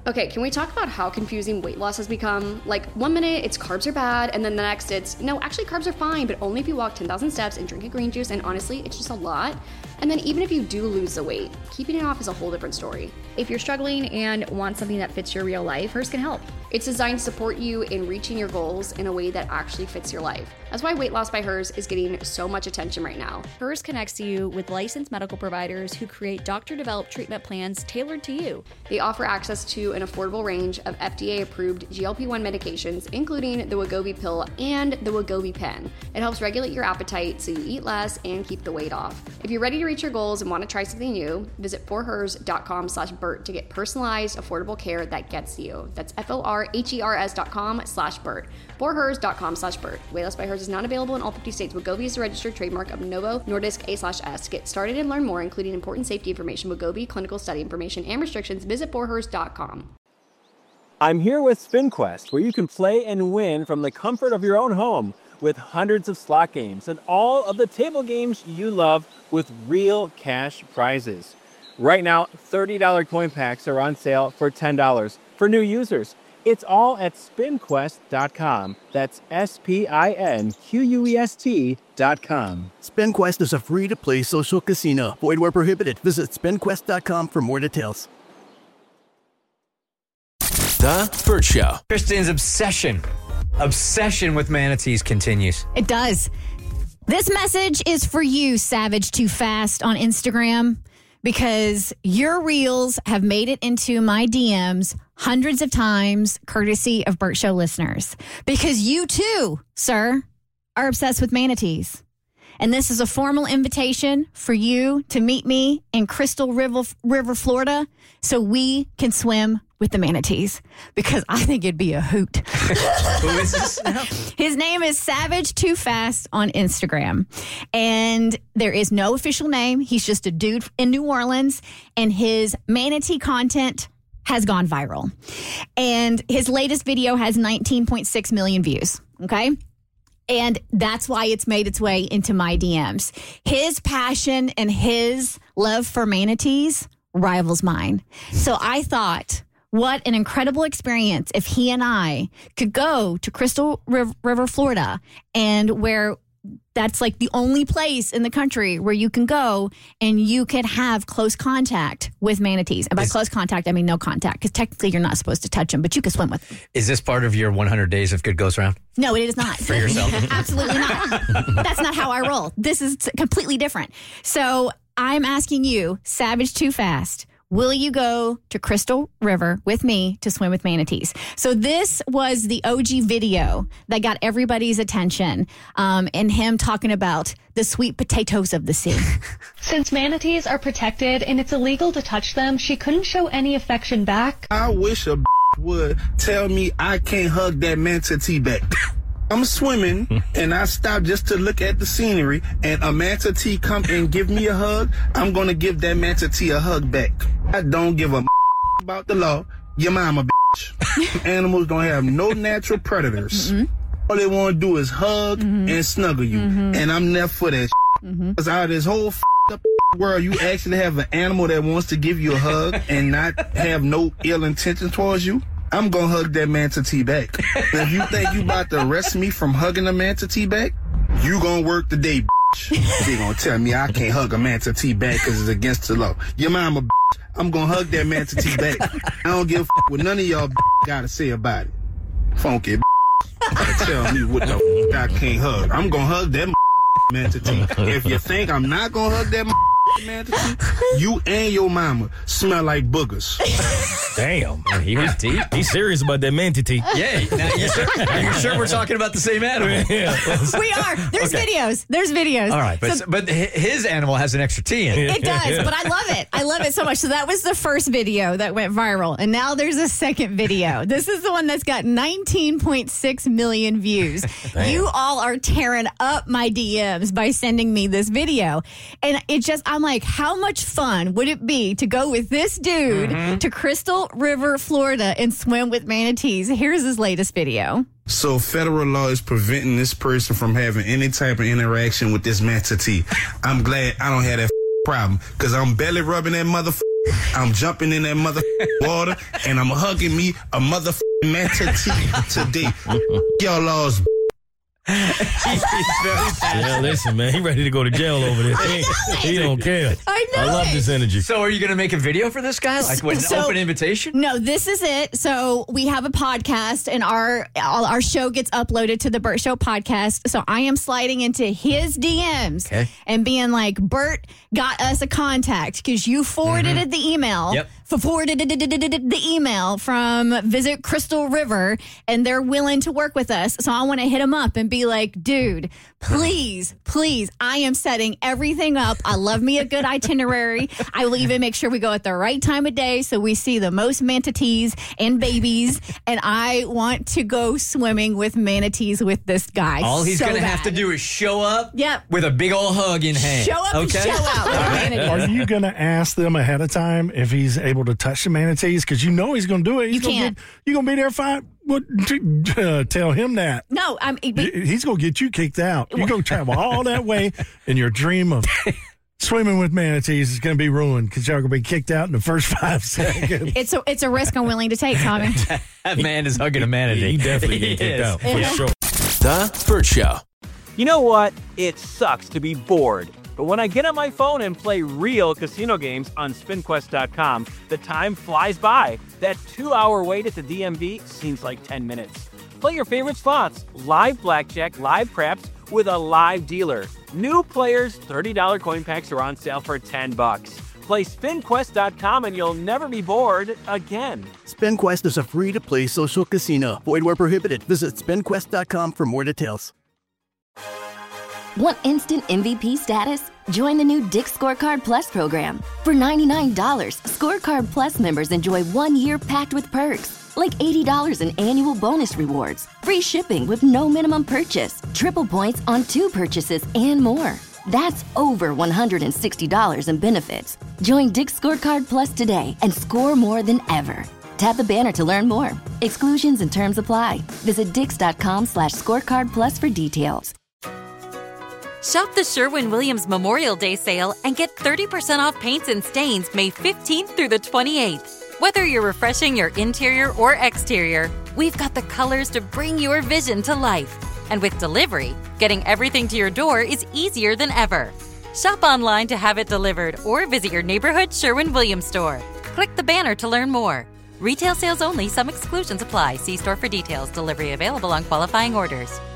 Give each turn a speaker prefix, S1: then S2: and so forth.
S1: Okay, can we talk about how confusing weight loss has become? Like, 1 minute it's carbs are bad, and then the next it's, no, actually carbs are fine, but only if you walk 10,000 steps and drink a green juice, and honestly, it's just a lot. And then even if you do lose the weight, keeping it off is a whole different story.
S2: If you're struggling and want something that fits your real life, Hers can help.
S1: It's designed to support you in reaching your goals in a way that actually fits your life. That's why Weight Loss by Hers is getting so much attention right now.
S2: Hers connects you with licensed medical providers who create doctor-developed treatment plans tailored to you.
S1: They offer access to an affordable range of FDA-approved GLP-1 medications, including the Wegovy pill and the Wegovy pen. It helps regulate your appetite so you eat less and keep the weight off. If you're ready to reach your goals and want to try something new, visit forhers.com/Bert to get personalized, affordable care that gets you. That's forhers.com/Bert. forhers.com/Bert. Weight Loss by Hers is not available in all 50 states. Wegovy is a registered trademark of Novo Nordisk A/S. To get started and learn more, including important safety information, Wegovy, clinical study information, and restrictions, visit forhers.com.
S3: I'm here with SpinQuest, where you can play and win from the comfort of your own home with hundreds of slot games and all of the table games you love with real cash prizes. Right now, $30 coin packs are on sale for $10 for new users. It's all at SpinQuest.com. That's SpinQuest.com.
S4: SpinQuest is a free-to-play social casino. Void where prohibited. Visit SpinQuest.com for more details.
S5: The Bert Show.
S6: Kristen's obsession with manatees continues.
S7: It does. This message is for you, Savage Too Fast on Instagram, because your reels have made it into my DMs hundreds of times, courtesy of Bert Show listeners. Because you too, sir, are obsessed with manatees. And this is a formal invitation for you to meet me in Crystal River, Florida, so we can swim with the manatees, because I think it'd be a hoot.
S6: Who is this now?
S7: His name is Savage Too Fast on Instagram. And there is no official name. He's just a dude in New Orleans, and his manatee content has gone viral. And his latest video has 19.6 million views. Okay? And that's why it's made its way into my DMs. His passion and his love for manatees rivals mine. So I thought, what an incredible experience if he and I could go to Crystal River, Florida, and where that's like the only place in the country where you can go and you could have close contact with manatees. And by close contact, I mean no contact, because technically you're not supposed to touch them, but you can swim with them.
S6: Is this part of your 100 days of good goes round?
S7: No, it is not.
S6: For yourself?
S7: Absolutely not. That's not how I roll. This is completely different. So I'm asking you, Savage Too Fast, will you go to Crystal River with me to swim with manatees? So this was the OG video that got everybody's attention, and him talking about the sweet potatoes of the sea.
S8: Since manatees are protected and it's illegal to touch them, she couldn't show any affection back.
S9: I wish a would tell me I can't hug that manatee back. I'm swimming and I stop just to look at the scenery, and a manatee come and give me a hug. I'm gonna give that manatee a hug back. I don't give a about the law. Your mama, bitch. Animals don't have no natural predators. All they want to do is hug and snuggle you, and I'm never for that. Because out of this whole up world, you actually have an animal that wants to give you a hug and not have no ill intention towards you. I'm gonna hug that manatee back. And if you think you about to arrest me from hugging a manatee back, you gonna work the day, bitch. They gonna tell me I can't hug a manatee back because it's against the law. Your mama, bitch. I'm gonna hug that manatee back. I don't give a what none of y'all gotta say about it. Funky gotta tell me what the I can't hug. I'm gonna hug that manatee. If you think I'm not gonna hug that manatee, you and your mama smell like boogers.
S10: Damn,
S6: he was deep.
S10: He's serious about that manatee.
S6: Yeah, now you're sure we're talking about the same animal?
S10: Yeah.
S7: We are. There's videos. There's videos.
S6: All right, but his animal has an extra T in it.
S7: It does, but I love it. I love it so much. So that was the first video that went viral, and now there's a second video. This is the one that's got 19.6 million views.
S10: Damn.
S7: You all are tearing up my DMs by sending me this video, and it just, I'm like, how much fun would it be to go with this dude to Crystal River, Florida, and swim with manatees? Here's his latest video.
S9: So federal law is preventing this person from having any type of interaction with this manatee. I'm glad I don't have that problem, because I'm belly rubbing that I'm jumping in that mother water, and I'm hugging me a mother manatee today. Y'all lost.
S6: He's very passionate.
S10: Yeah, listen, man, he ready to go to jail over this. He don't care.
S7: I know.
S10: I love this energy.
S6: So are you going to make a video for this guy? Like with an open invitation?
S7: No, this is it. So we have a podcast, and our show gets uploaded to the Burt Show podcast. So I am sliding into his DMs and being like, Burt got us a contact because you forwarded the email.
S6: Yep.
S7: Forwarded the email from Visit Crystal River, and they're willing to work with us. So I want to hit him up and be like, dude, please, I am setting everything up. I love me a good itinerary. I will even make sure we go at the right time of day so we see the most manatees and babies. And I want to go swimming with manatees with this guy.
S6: All he's
S7: so
S6: going to
S7: bad.
S6: have to do is show up
S7: Yep.
S6: with a big old hug in hand.
S7: Show up and show out with manatees.
S11: Are you going to ask them ahead of time if he's able to touch the manatees? Because you know he's going to do it.
S7: You can't.
S11: You're going to be there fine. Tell him that.
S7: No,
S11: he's going to get you kicked out. You're going to travel all that way, and your dream of swimming with manatees is going to be ruined because y'all going to be kicked out in the first 5 seconds.
S7: It's a risk I'm willing to take, Tommy.
S6: That man is hugging a manatee.
S10: He definitely get kicked out, for sure.
S5: The Burt Show.
S3: You know what? It sucks to be bored. But when I get on my phone and play real casino games on SpinQuest.com, the time flies by. That 2-hour wait at the DMV seems like 10 minutes. Play your favorite slots, live blackjack, live craps, with a live dealer. New players, $30 coin packs are on sale for $10. Play SpinQuest.com and you'll never be bored again.
S4: SpinQuest is a free-to-play social casino. Void where prohibited. Visit SpinQuest.com for more details.
S12: Want instant MVP status? Join the new Dick's Scorecard Plus program. For $99, Scorecard Plus members enjoy 1 year packed with perks, like $80 in annual bonus rewards, free shipping with no minimum purchase, triple points on 2 purchases, and more. That's over $160 in benefits. Join Dick's Scorecard Plus today and score more than ever. Tap the banner to learn more. Exclusions and terms apply. Visit dix.com/scorecard plus for details.
S13: Shop the Sherwin-Williams Memorial Day sale and get 30% off paints and stains May 15th through the 28th. Whether you're refreshing your interior or exterior, we've got the colors to bring your vision to life. And with delivery, getting everything to your door is easier than ever. Shop online to have it delivered or visit your neighborhood Sherwin-Williams store. Click the banner to learn more. Retail sales only. Some exclusions apply. See store for details. Delivery available on qualifying orders.